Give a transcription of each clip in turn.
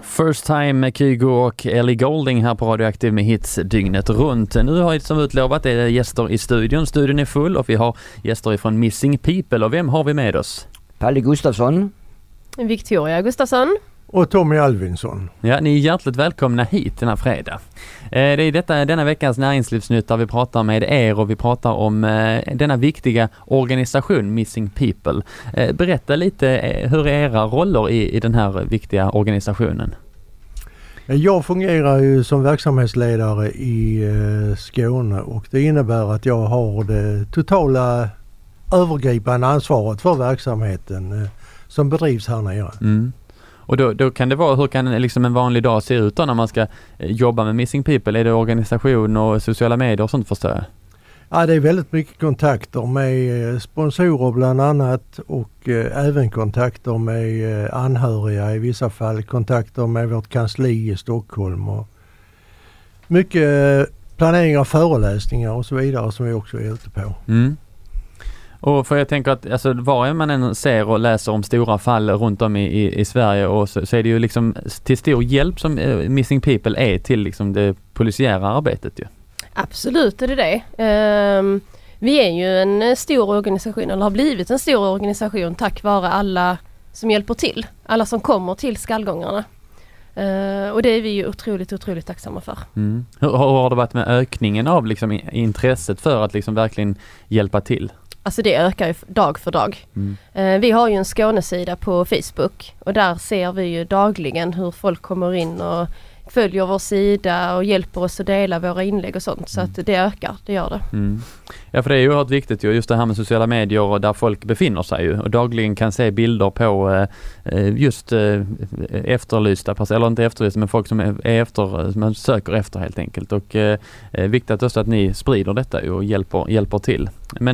First Time, Kygo och Ellie Goulding här på Radioaktiv med hits dygnet runt. Nu har jag som utlovat är gäster i studion. Studion är full och vi har gäster ifrån Missing People. Och vem har vi med oss? Palle Gustafsson. Victoria Gustafsson. Och Tommy Alvinsson. Ja, ni är hjärtligt välkomna hit den här fredag. Det är denna veckans näringslivsnytt där vi pratar med er och vi pratar om denna viktiga organisation Missing People. Berätta lite, hur är era roller i den här viktiga organisationen? Jag fungerar ju som verksamhetsledare i Skåne och det innebär att jag har det totala övergripande ansvaret för verksamheten som bedrivs här nere. Mm. Och då kan det vara, hur kan liksom en vanlig dag se ut då när man ska jobba med Missing People? Är det organisation och sociala medier och sånt förstår jag? Ja, det är väldigt mycket kontakter med sponsorer bland annat och även kontakter med anhöriga i vissa fall, kontakter med vårt kansli i Stockholm och mycket planering av föreläsningar och så vidare som vi också är ute på. Mm. Och för jag tänker att alltså, var man än ser och läser om stora fall runt om i Sverige och så är det ju liksom till stor hjälp som Missing People är till liksom det polisiära arbetet ju. Absolut är det. Vi är ju en stor organisation, eller har blivit en stor organisation tack vare alla som hjälper till. Alla som kommer till skallgångarna. Och det är vi ju otroligt tacksamma för. Mm. Hur har det varit med ökningen av liksom intresset för att liksom verkligen hjälpa till? Alltså det ökar ju dag för dag. Mm. Vi har ju en Skånesida på Facebook och där ser vi ju dagligen hur folk kommer in och följer vår sida och hjälper oss att dela våra inlägg och sånt. Så att det ökar, det gör det. Mm. Ja, för det är ju oerhört viktigt ju, just det här med sociala medier och där folk befinner sig ju. Och dagligen kan se bilder på just efterlysta personer, eller inte efterlysta men folk som är efter, man söker efter helt enkelt. Och viktigt också att ni sprider detta ju och hjälper till.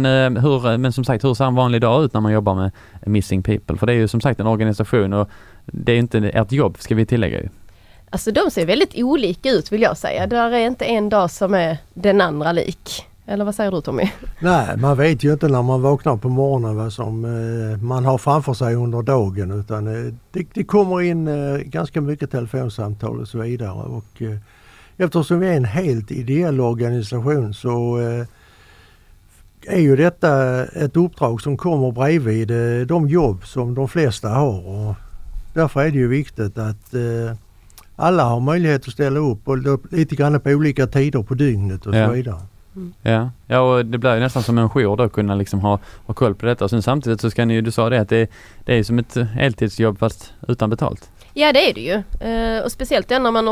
Men som sagt, hur ser en vanlig dag ut när man jobbar med Missing People? För det är ju som sagt en organisation och det är inte ert jobb, ska vi tillägga ju. Alltså de ser väldigt olika ut vill jag säga. Där är inte en dag som är den andra lik. Eller vad säger du Tommy? Nej, man vet ju inte när man vaknar på morgonen vad som man har framför sig under dagen. Utan det kommer in ganska mycket telefonsamtal och så vidare. Och eftersom vi är en helt ideell organisation så är ju detta ett uppdrag som kommer bredvid de jobb som de flesta har. Och därför är det ju viktigt att alla har möjlighet att ställa upp och lite grann på olika tider på dygnet och så vidare. Mm. Ja, och det blir ju nästan som en jour då att kunna liksom ha koll på detta. Och sen samtidigt så ska ni ju, du sa det att det är som ett heltidsjobb fast utan betalt. Ja, det är det ju. Och speciellt när man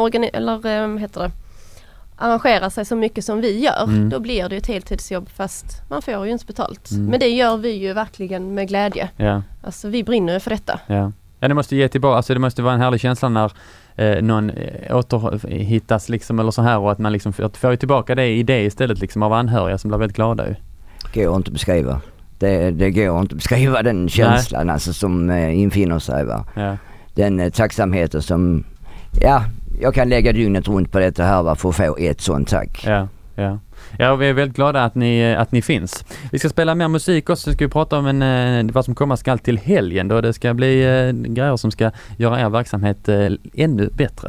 arrangerar sig så mycket som vi gör. Då blir det ju ett heltidsjobb fast man får ju inte betalt. Men det gör vi ju verkligen med glädje. Ja. Alltså vi brinner för detta. Ja. Ja, det måste ge tillbaka, alltså det måste vara en härlig känsla när någon återhittas liksom eller så här och att man liksom får tillbaka det i det istället liksom av anhöriga som blir väldigt glada ju. Går inte att beskriva. Det går inte att beskriva den känslan alltså, som infinner sig va. Ja. Den tacksamheten som jag kan lägga dygnet runt på detta här för att få ett sånt tack. Ja, vi är väldigt glada att ni finns. Vi ska spela mer musik också, så ska vi prata om vad som komma skall till helgen då. Det ska bli grejer som ska göra er verksamhet ännu bättre.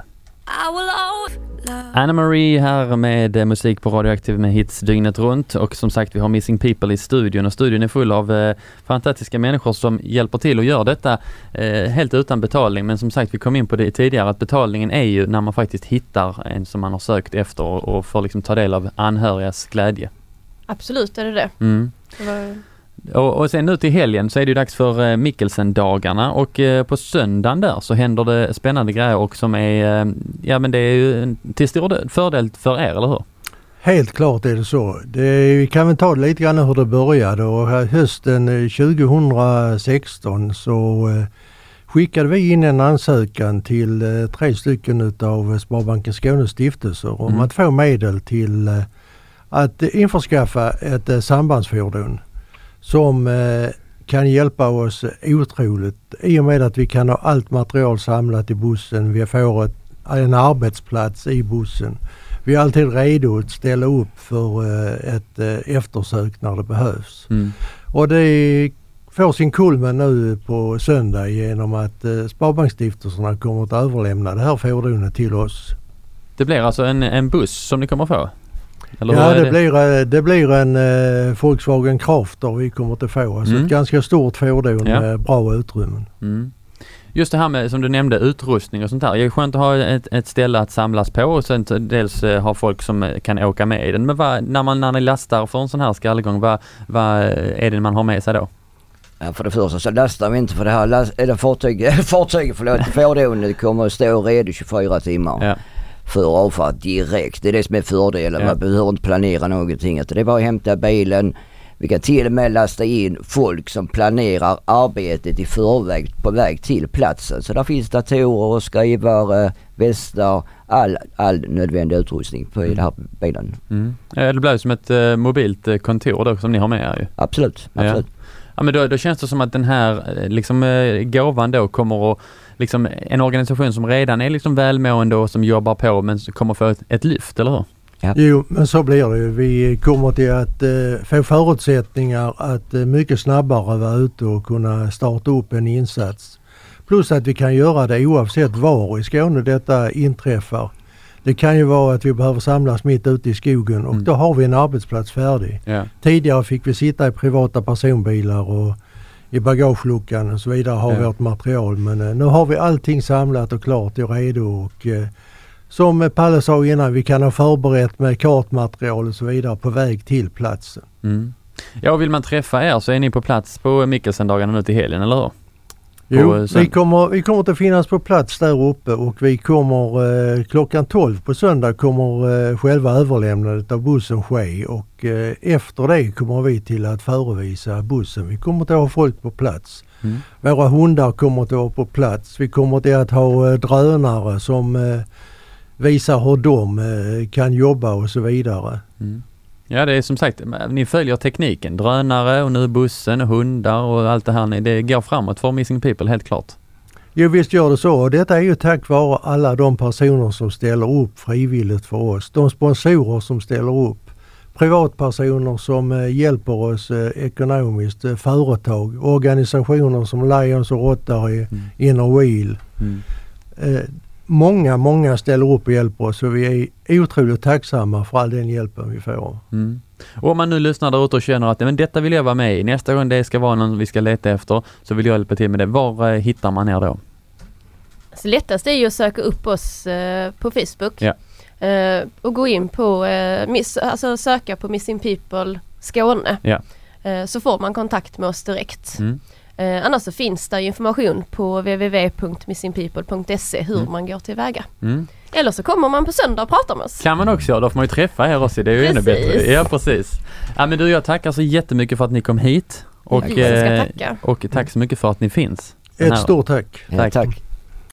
Anna Marie här med musik på Radioaktiv med hits dygnet runt. Och som sagt, vi har Missing People i studion. Och studion är full av fantastiska människor som hjälper till och gör detta helt utan betalning. Men som sagt, vi kom in på det tidigare att betalningen är ju när man faktiskt hittar en som man har sökt efter och får liksom ta del av anhörigas glädje. Absolut är det det. Mm. Och sen nu till helgen så är det ju dags för Mikkelsen-dagarna och på söndagen där så händer det spännande grejer och som är, men det är ju till stor fördel för er, eller hur? Helt klart är det så. Vi kan väl ta det lite grann hur det började och hösten 2016 så skickade vi in en ansökan till 3 stycken av Sparbanken Skånes stiftelser om att få medel till att införskaffa ett sambandsfordon som kan hjälpa oss otroligt i och med att vi kan ha allt material samlat i bussen. Vi får en arbetsplats i bussen. Vi är alltid redo att ställa upp för ett eftersök när det behövs. Och det får sin kulmen nu på söndag genom att Sparbanksstiftelserna kommer att överlämna det här fordonet till oss. Det blir alltså en buss som ni kommer få? Eller ja, det blir en Volkswagen Crafter vi kommer att få. Alltså ett ganska stort fordon med bra utrymmen. Mm. Just det här med, som du nämnde, utrustning och sånt där. Det är skönt att ha ett ställe att samlas på och sen dels ha folk som kan åka med i den. Men när ni lastar för en sån här skallgång, vad är det man har med sig då? Ja, för det första så lastar vi inte för det här fordonet kommer att stå redo 24 timmar. Ja. För avfart direkt. Det är det som är fördelen. Ja. Man behöver inte planera någonting. Det är bara att hämta bilen. Vi kan till och med lasta in folk som planerar arbetet i förväg på väg till platsen. Så där finns datorer och skrivare, västar, all nödvändig utrustning på den här bilen. Mm. Det blir som ett mobilt kontor då, som ni har med er ju. Absolut. Ja, men då känns det som att den här liksom, gåvan då kommer att liksom, en organisation som redan är liksom välmående och som jobbar på men kommer få ett lyft, eller hur? Ja. Jo, men så blir det ju. Vi kommer till att få förutsättningar att mycket snabbare vara ute och kunna starta upp en insats. Plus att vi kan göra det oavsett var i Skåne detta inträffar. Det kan ju vara att vi behöver samlas mitt ute i skogen och då har vi en arbetsplats färdig. Ja. Tidigare fick vi sitta i privata personbilar och i bagageluckan och så vidare ha vårt material. Men nu har vi allting samlat och klart och redo och som Palle sa innan, vi kan ha förberett med kartmaterial och så vidare på väg till platsen. Mm. Ja, och vill man träffa er så är ni på plats på Mikkelsendagarna nu till helgen, eller hur? Jo, vi kommer att finnas på plats där uppe och vi kommer klockan 12 på söndag kommer själva överlämnandet av bussen ske och efter det kommer vi till att förevisa bussen. Vi kommer att ha folk på plats. Mm. Våra hundar kommer att vara på plats. Vi kommer till att ha drönare som visar hur de kan jobba och så vidare. Mm. Ja, det är som sagt, ni följer tekniken. Drönare och nu bussen och hundar och allt det här. Det går framåt för Missing People, helt klart. Jo, visst gör det så. Och detta är ju tack vare alla de personer som ställer upp frivilligt för oss. De sponsorer som ställer upp. Privatpersoner som hjälper oss ekonomiskt. Företag. Organisationer som Lions och Rotary, Inner Wheel. Många ställer upp och hjälper oss och vi är otroligt tacksamma för all den hjälpen vi får. Mm. Och om man nu lyssnar där ute och känner att men detta vill jag vara med i, nästa gång det ska vara någon vi ska leta efter så vill jag hjälpa till med det. Var hittar man er då? Så lättast är ju att söka upp oss på Facebook och gå in på alltså söka på Missing People Skåne. Ja. Så får man kontakt med oss direkt. Mm. Annars så finns det information på www.missingpeople.se hur man går tillväga. Mm. Eller så kommer man på söndag och pratar med oss. Kan man också, då får man ju träffa er också. Det är ju ännu bättre. Ja, precis. Ja, men jag tackar så jättemycket för att ni kom hit. Och tack så mycket för att ni finns. Ett stort tack. Ja, tack.